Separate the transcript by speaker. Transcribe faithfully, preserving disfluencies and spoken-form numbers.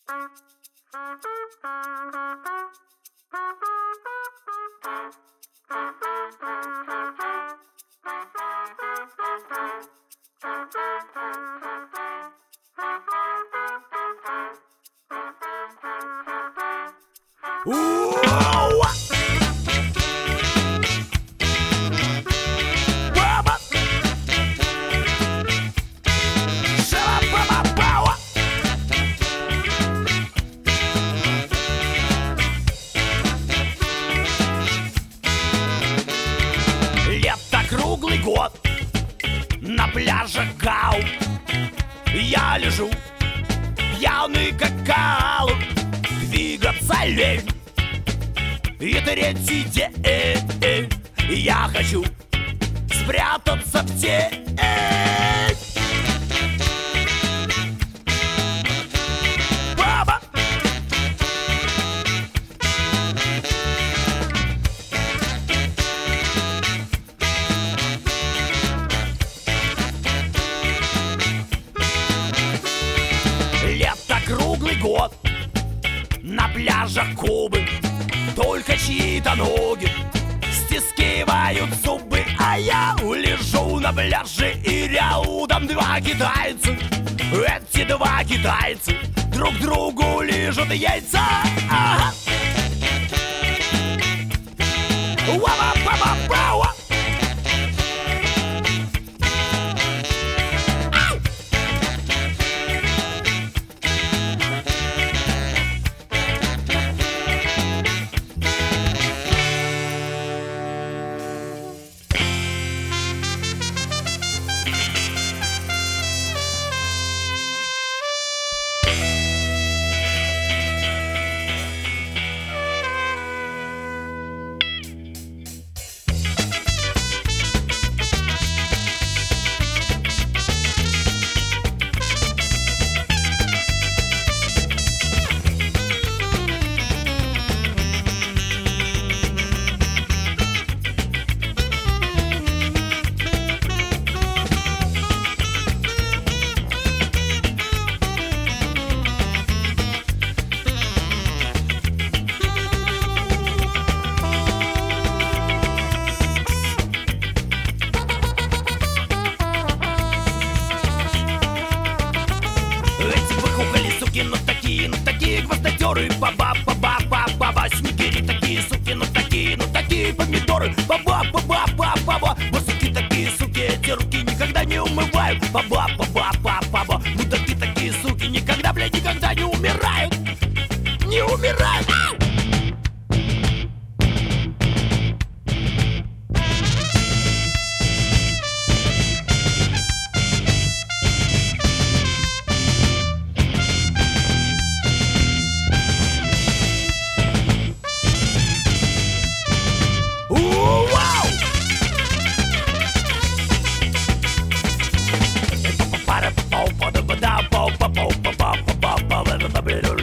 Speaker 1: Лето круглый год на пляже Гау. Я лежу пьяный как кал. Двигаться лень. И третий день я хочу спрятаться в тень. Баба! Лето круглый год на пляжах Кубы. Только чьи-то ноги стискивают зубы, а я лежу на пляже, и рядом два китайца. Эти два китайца друг другу лижут яйца. Ага. Уа-ба-ба-ба-ба-уа. Ну такие, ну такие гвоздодеры. Баба-баба-баба-баба. Снегири такие, суки, ну такие, ну такие помидоры. Баба-баба-баба-баба. Суки такие, суки, эти руки никогда не умывают. Баба-баба-баба-баба. Мудаки такие, суки, никогда, блядь, никогда не умирают. Не умирают. Better